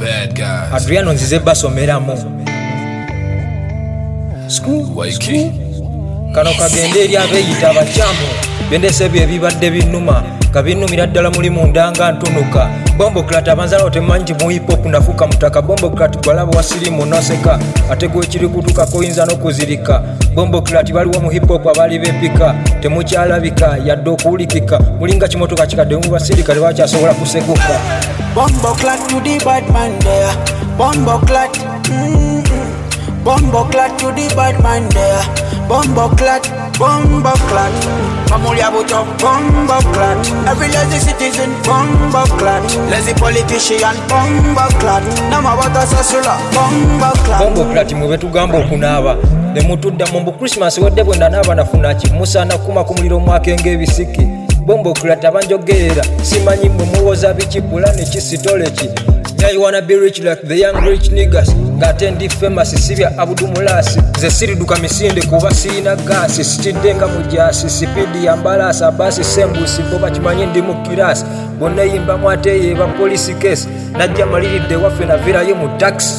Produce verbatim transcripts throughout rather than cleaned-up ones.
Adriano nzize basomeramu Waiki kano kagende eri abeeyita abakyamu bendese bye bibadde binnuma kabinumira ddala muli mundanga ntunuka Bombo Clat abanzalawo temanyi nti mu hip hop nafuuka mutaka Bombo Clat gwalaba wasirimu noseka ate gwe kiri kutuka koyinza n'okuzirika Bombo Clat baliwo mu hip hop abali bempika temukyalabika yadde okuwulikika mulinga kimotoka kikadde mu basirika tebakyasobola kuseguka Bombo Clat to the bad man there Bombo Clat mm-mm. Bombo Clat to the bad man there Bombo Clat, Bombo Clat Mamulia buto, Bombo Clat Every lazy citizen, Bombo Clat Lazy politician, Bombo Clat Nama wata sasula, Bombo Clat Bombo Clat mube tugamba okunaaba ne mutudda mu Christmas wedde bwenda naaba nafuna ki musana kuma ku muliro mwakenge ebisiki Bombo Clat abanjogerera simanyi mwe muwoza biki pulani kisitole ki Yeah, you wanna be rich like the young rich niggas Gatendi famous sibya abudumulasi Ze siriduka misinde kuba sirina gasi Sitidenga mujasi sipidi ya mbalasa Basi sembusi boba chimanyi ndi mukirasi Bonna yimba mwateye ba police case Najja maliride wafe na vira ye mu taxi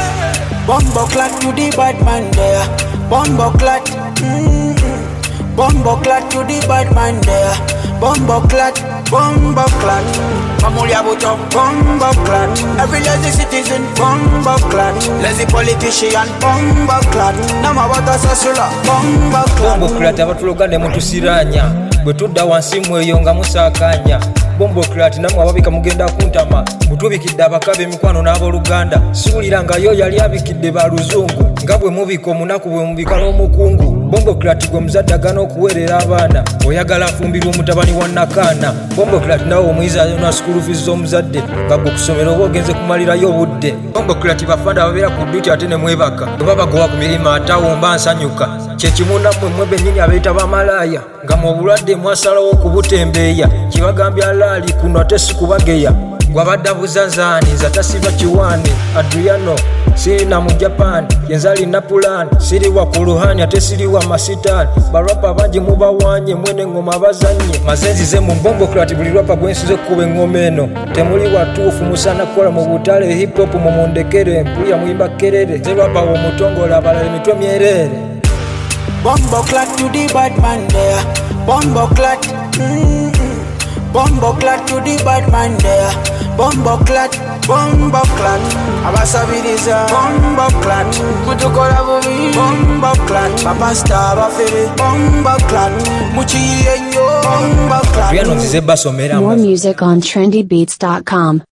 Bombo Clat to the bad man there Bombo Clat mm-mm. Bombo Clat to the bad man there Bombo Clat, Bombo Clat Mamulia buto, Bombo Clat Every lazy citizen, Bombo Clat Lazy politician, Bombo Clat Nama wata sasula, Bombo Clat Bombo Clat abatulogande mutusiranya bwe tudda wansi mweyo nga musakanya Bombo Clat namwe ababika mugenda kuntama mutubikidde abakabe emikwano n'abooluganda siwulira nga yo yali abikidde baluzungu nga bwe mubika omunaku bwe mubika n'omukungu Bombo Clat gwe muzaddagana okuweerera abaana oyagala afumbirwa omutabani wa Nakaana Bombo Clat nawe omuyizi ayona school fees z'omuzadde nga gwe kusomera oba ogenze kumalirayo obudde Bombo Clat bafanda ababeera ku duty ate ne mwebaka bwe babagoba ku mirimu atawomba nsanyuka kyekimu nammwe mmwe bennyini abeeyita bamalaaya nga mu bulwadde mwasalawo okubutembeeya kibagambya laali kuno ate si kubageya gwabadda buzanzaani nza tasiba kiwaani Adriano sirina mu Japan yenza alina pulani siriwa ku luhani ate siriwa masitaani barapa bangi mubawanye mwene ngoma bazanye mazenzize mu Bombo Clat buli rapa gwensize kuba engoma eno temuli watuufu musana kukola mu butale hip hop mu mundekere mpuya muyimba kerere ze rapa omutongola abalala emitwe myerere Bombo Clat to the bad man there Bombo Clat mm-mm. Bombo Clat to the bad man there Bombo Clat, Bombo Clat Abasabiriza, Bombo Clat Kutukola bubi, Bombo Clat Papa star bafere, Bombo Clat Muchiyenyo, Bombo Clat Adriano nzize basomeramu More music on trendy beats dot com